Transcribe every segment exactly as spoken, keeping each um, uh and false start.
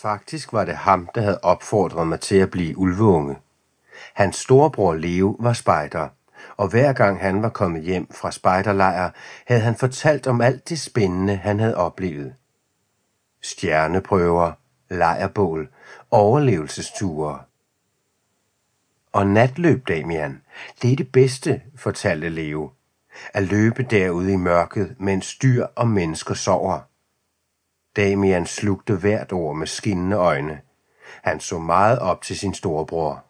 Faktisk var det ham, der havde opfordret mig til at blive ulveunge. Hans storebror Leo var spejder, og hver gang han var kommet hjem fra spejderlejr, havde han fortalt om alt det spændende, han havde oplevet. Stjerneprøver, lejrbål, overlevelsesture. Og natløb, Damian, det er det bedste, fortalte Leo. At løbe derude i mørket, mens dyr og mennesker sover. Damian slugte hvert ord med skinnende øjne. Han så meget op til sin storebror.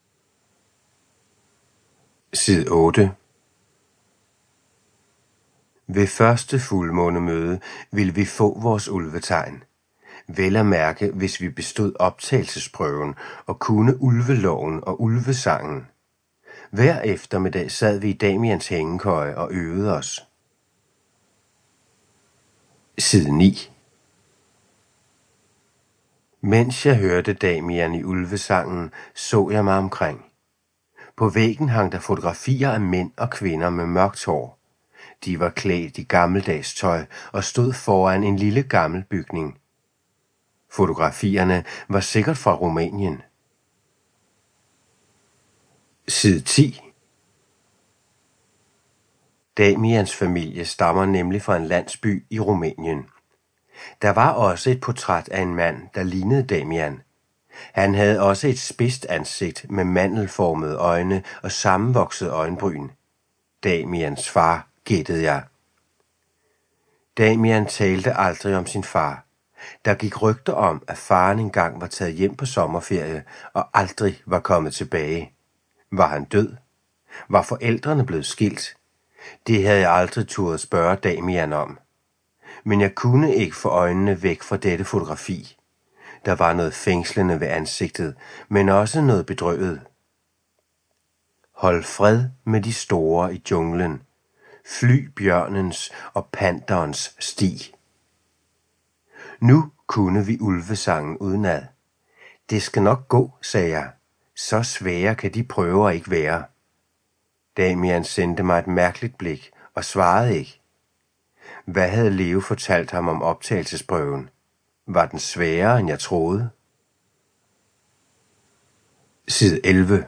Side otte. Ved første fuldmånemøde ville vi få vores ulvetegn. Vel at mærke, hvis vi bestod optagelsesprøven og kunne ulveloven og ulvesangen. Hver eftermiddag sad vi i Damians hængekøje og øvede os. Side ni. Mens jeg hørte Damian i ulvesangen, så jeg mig omkring. På væggen hang der fotografier af mænd og kvinder med mørkt hår. De var klædt i gammeldags tøj og stod foran en lille gammel bygning. Fotografierne var sikkert fra Rumænien. Side ti. Damians familie stammer nemlig fra en landsby i Rumænien. Der var også et portræt af en mand, der lignede Damian. Han havde også et spidst ansigt med mandelformede øjne og sammenvoksede øjenbryn. Damians far, gættede jeg. Damian talte aldrig om sin far. Der gik rygter om, at faren engang var taget hjem på sommerferie og aldrig var kommet tilbage. Var han død? Var forældrene blevet skilt? Det havde jeg aldrig turde spørge Damian om. Men jeg kunne ikke få øjnene væk fra dette fotografi. Der var noget fængslende ved ansigtet, men også noget bedrøvet. Hold fred med de store i junglen. Fly bjørnens og panterens sti. Nu kunne vi ulvesangen udenad. Det skal nok gå, sagde jeg. Så svære kan de prøver ikke være. Damian sendte mig et mærkeligt blik og svarede ikke. Hvad havde Leo fortalt ham om optagelsesprøven? Var den sværere, end jeg troede? Side elleve.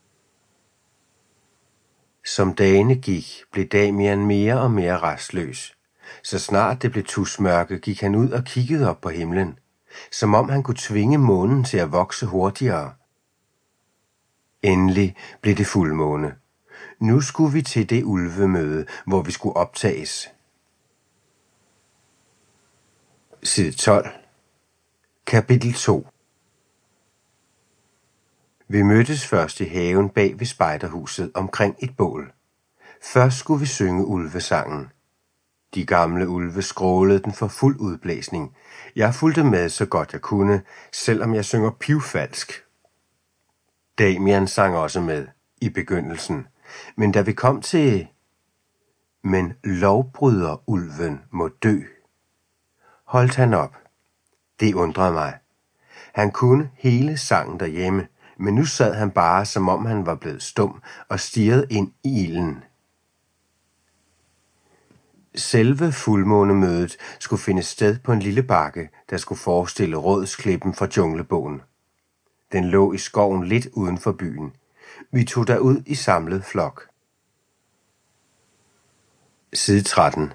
Som dagene gik, blev Damian mere og mere rastløs. Så snart det blev tusmørke, gik han ud og kiggede op på himlen, som om han kunne tvinge månen til at vokse hurtigere. Endelig blev det fuldmåne. Nu skulle vi til det ulvemøde, hvor vi skulle optages. Side tolv. Kapitel to. Vi mødtes først i haven bag ved spejderhuset omkring et bål. Først skulle vi synge ulvesangen. De gamle ulve skrålede den for fuld udblæsning. Jeg fulgte med så godt jeg kunne, selvom jeg synger pivfalsk. Damian sang også med i begyndelsen, men da vi kom til Men lovbryder ulven må dø, holdt han op. Det undrede mig. Han kunne hele sangen derhjemme, men nu sad han bare, som om han var blevet stum og stirrede ind i ilden. Selve fuldmånemødet skulle finde sted på en lille bakke, der skulle forestille Rådsklippen fra Junglebogen. Den lå i skoven lidt uden for byen. Vi tog derud i samlet flok. Side tretten.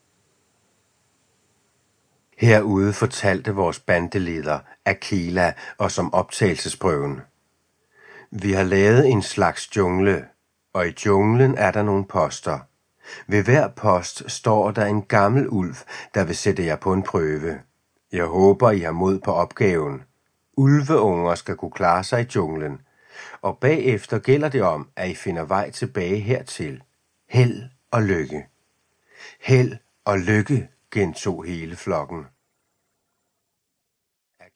Herude fortalte vores bandeleder Akela os om optagelsesprøven. Vi har lavet en slags jungle, og i junglen er der nogle poster. Ved hver post står der en gammel ulv, der vil sætte jer på en prøve. Jeg håber, I har mod på opgaven. Ulveunger skal kunne klare sig i junglen, og bagefter gælder det om, at I finder vej tilbage hertil. Held og lykke. Held og lykke, gentog hele flokken.